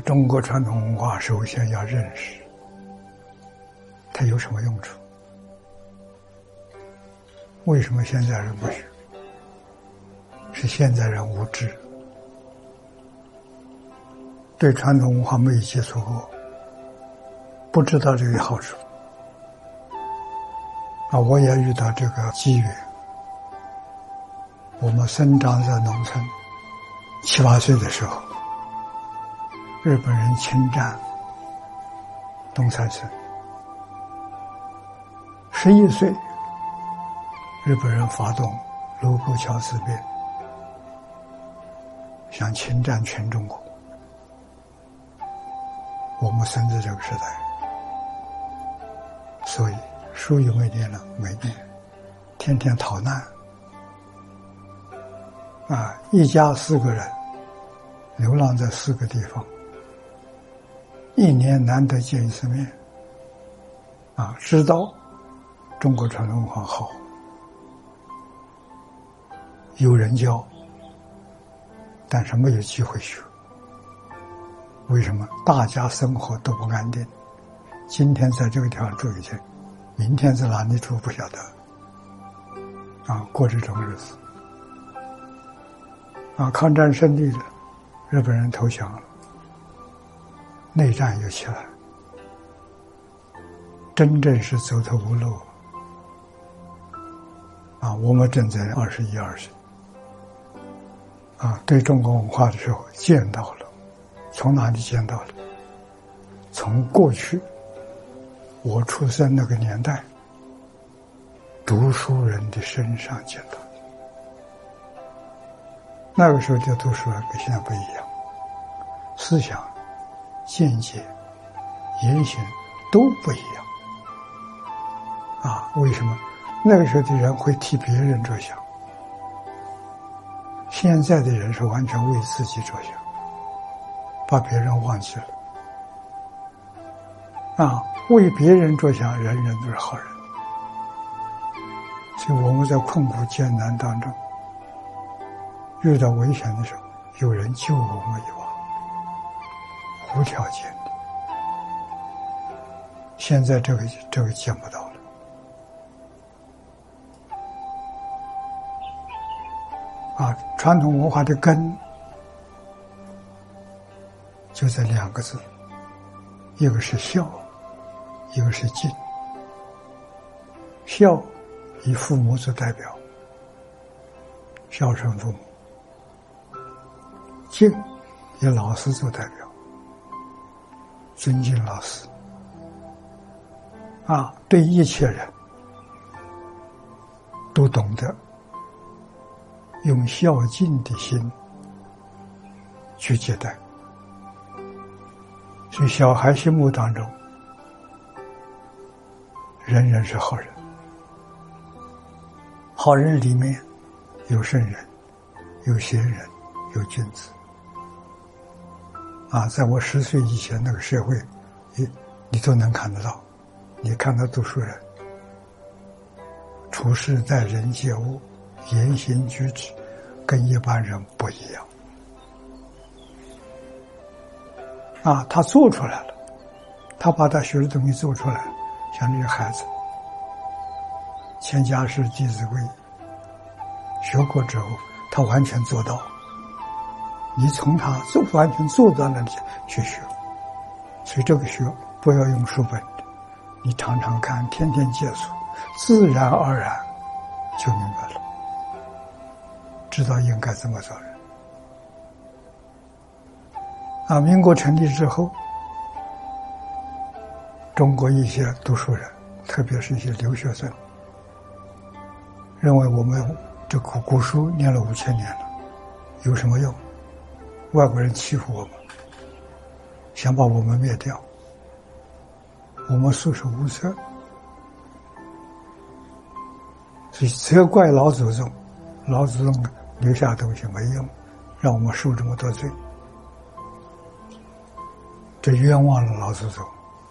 中国传统文化首先要认识它有什么用处。为什么现在人不学？是现在人无知，对传统文化没有接触过，不知道这个好处。我也遇到这个机缘。我们生长在农村，7、8岁的时候，日本人侵占东三省。11岁，日本人发动卢沟桥事变，想侵占全中国。我们生在这个时代，所以书又没念了，没念，天天逃难。一家4个人流浪在4个地方，1年难得见一次面。知道中国传统文化好，有人教，但是没有机会学。为什么？大家生活都不安定，今天在这个地方住一天，明天在哪里住不晓得。过这种日子。抗战胜利了，日本人投降了，内战又起来，真正是走投无路。我们正在21、22岁，对中国文化的时候见到了，从哪里见到的？从过去我出生那个年代，读书人的身上见到。那个时候的读书人跟现在不一样，思想、见解、言行都不一样。为什么？那个时候的人会替别人着想，现在的人是完全为自己着想，把别人忘记了。为别人着想，人人都是好人。所以我们在困苦艰难当中，遇到危险的时候，有人救我们一把，无条件的。现在这个见不到了。传统文化的根就在2个字，一个是孝，一个是敬。孝以父母做代表，孝顺父母；敬以老师做代表，尊敬老师。对一切人都懂得用孝敬的心去接待。所以小孩心目当中，人人是好人。好人里面有圣人，有贤人，有君子。在我10岁以前那个社会，你都能看得到。你看到读书人处事待人接物，言行举止跟一般人不一样。他做出来了，他把他学的东西做出来了。像这些孩子，钱家世、弟子规，学过之后，他完全做到。你从他完全做到那里去学，所以这个学不要用书本的，你常常看，天天接触，自然而然就明白了，知道应该怎么做人。民国成立之后，中国一些读书人，特别是一些留学生，认为我们这古书念了5000年了，有什么用？外国人欺负我们，想把我们灭掉，我们束手无策，所以责怪老祖宗，老祖宗留下东西没用，让我们受这么多罪，这冤枉了老祖宗。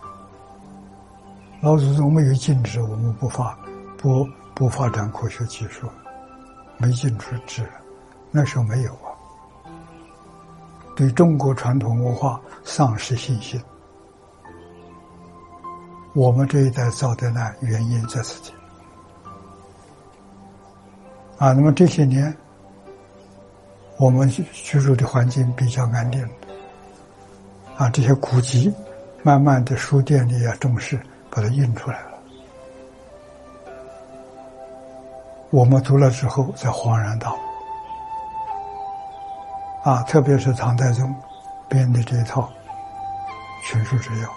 老祖宗没有禁止我们不发展科学技术，没禁止，那时候没有对中国传统文化丧失信心。我们这一代遭的难原因在此地。那么这些年我们居住的环境比较安定，这些古籍慢慢的书店里重视把它印出来了。我们读了之后才恍然大悟。特别是唐太宗编的这一套《群书治要》。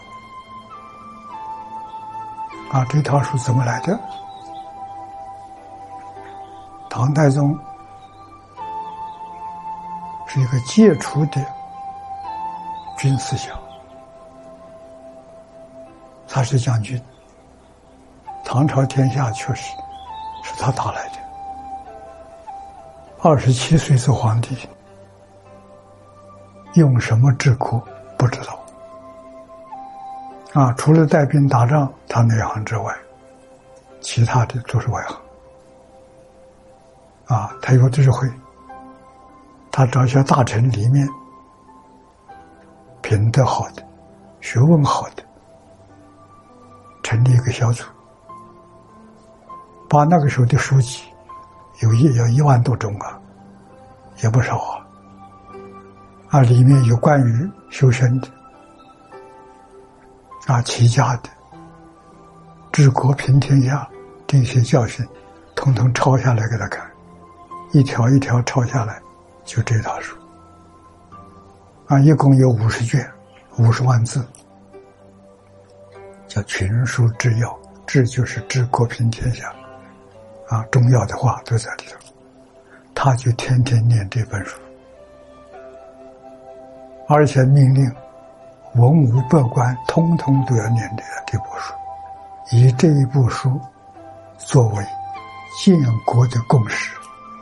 这套书怎么来的？唐太宗是一个杰出的军事家，他是将军，唐朝天下确实是他打来的。27岁做皇帝，用什么治国不知道。除了带兵打仗他内行之外，其他的都是外行。他有智慧，他找些大臣里面品德好的、学问好的，成立一个小组，把那个时候的书籍有1万多种也不少里面有关于修身的齐家的、治国平天下这些教训，统统抄下来给他看，一条一条抄下来，就这套书一共有50卷，50万字，叫《群书治要》。治就是治国平天下重要的话都在里头。他就天天念这本书，而且命令文武百官通通都要念这部书，以这一部书作为建国的共识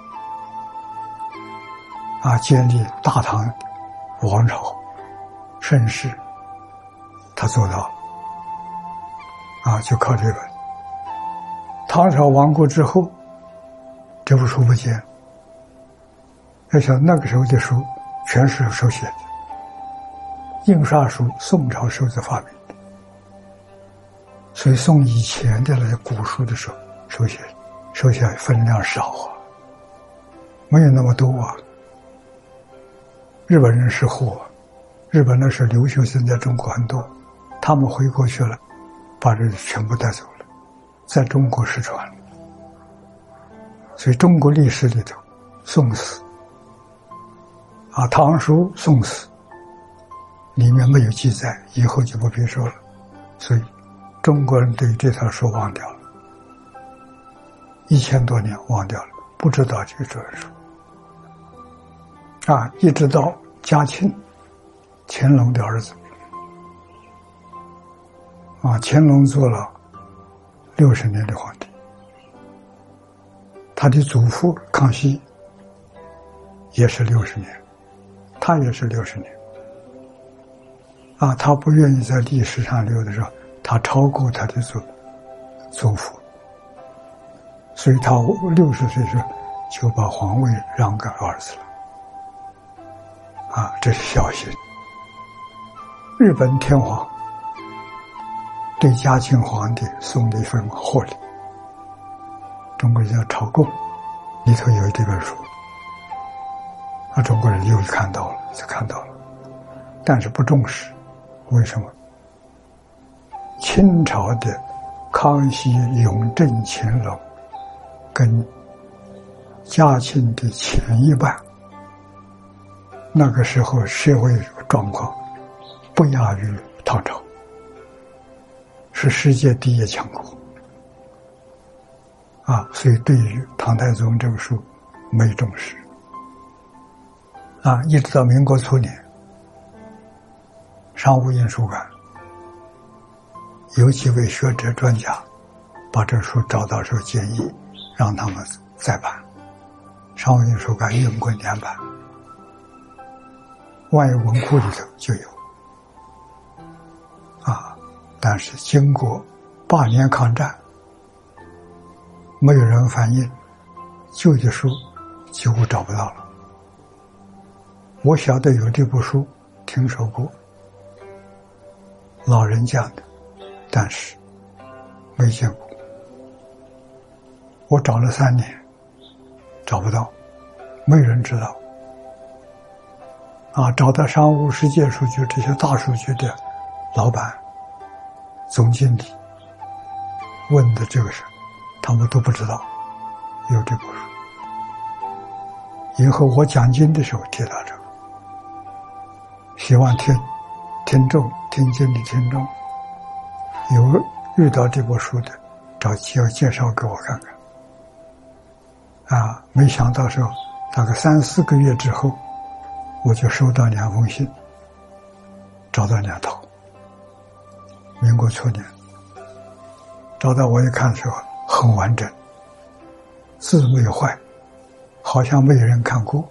建立大唐王朝盛世，他做到了就靠这个。唐朝亡国之后，这部书不见了。要想那个时候的书全是手写的，印刷术宋朝时候才发明的，所以宋以前的那些古书的时候手写分量少没有那么多日本人是货，日本那时候留学生在中国很多，他们回国去了，把这全部带走了，在中国失传了。所以中国历史里头，宋史唐书宋史里面没有记载，以后就不必说了。所以中国人对这套书忘掉了，1000多年忘掉了，不知道这本书一直到嘉庆，乾隆的儿子乾隆做了60年的皇帝，他的祖父康熙也是60年，他也是60年他不愿意在历史上留的时候，他超过他的祖父，所以他60岁时就把皇位让给儿子了这是孝心。日本天皇对嘉庆皇帝送了一份贺礼，中国人叫朝贡，里头有这本书中国人又看到了，但是不重视。为什么？清朝的康熙、雍正、乾隆跟嘉庆的前一半，那个时候社会状况不亚于唐朝，是世界第一强国所以对于唐太宗这个书没重视一直到民国初年，商务印书馆有几位学者专家把这书找到时候建议让他们再版，商务印书馆印过2版，万有文库里头就有但是经过8年抗战，没有人翻印，旧的书几乎找不到了我晓得有这部书，听说过，老人讲的，但是没见过。我找了3年，找不到，没人知道。找到商务世界数据这些大数据的老板、总经理问的这个事，他们都不知道有这部书。以后我讲经的时候提到这个，希望听众、听经的听众有遇到这部书的，找机会介绍给我看看。没想到时候大概3、4个月之后，我就收到2封信，找到2套，民国初年，找到我一看的时候很完整，字没有坏，好像没有人看过，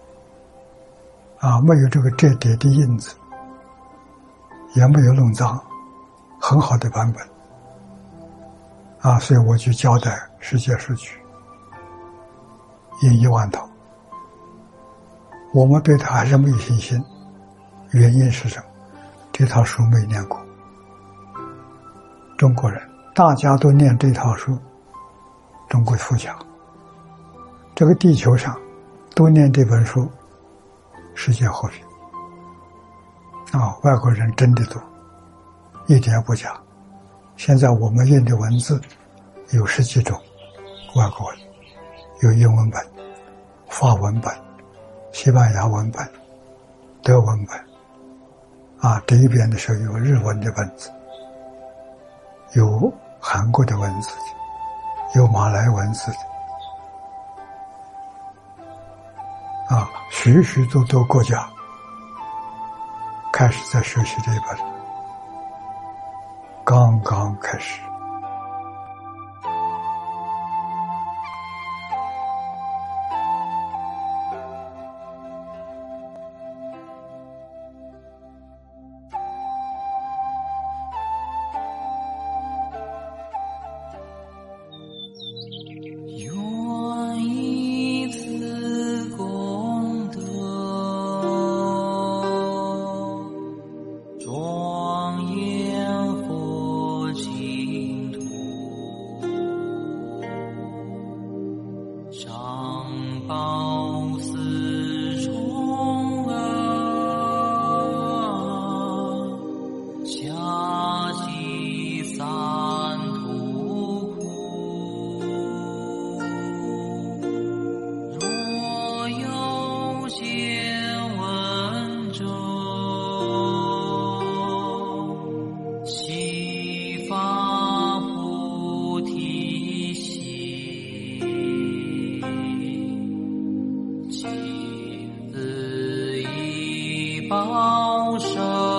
没有这个折叠的印子，也没有弄脏，很好的版本，所以我就交代世界数据，印1万套。我们对他还是没有信心，原因是什么？这套书没念过。中国人大家都念这套书，中国富强。这个地球上都念这本书，世界和平。外国人真的多，一点不假。现在我们印的文字有10几种外国文，有英文本、法文本、西班牙文本、德文本，这一边的时候有日文的本子，有韩国的文字的，有马来文字的，许许多多国家开始在学习这一本，刚刚开始。 报手。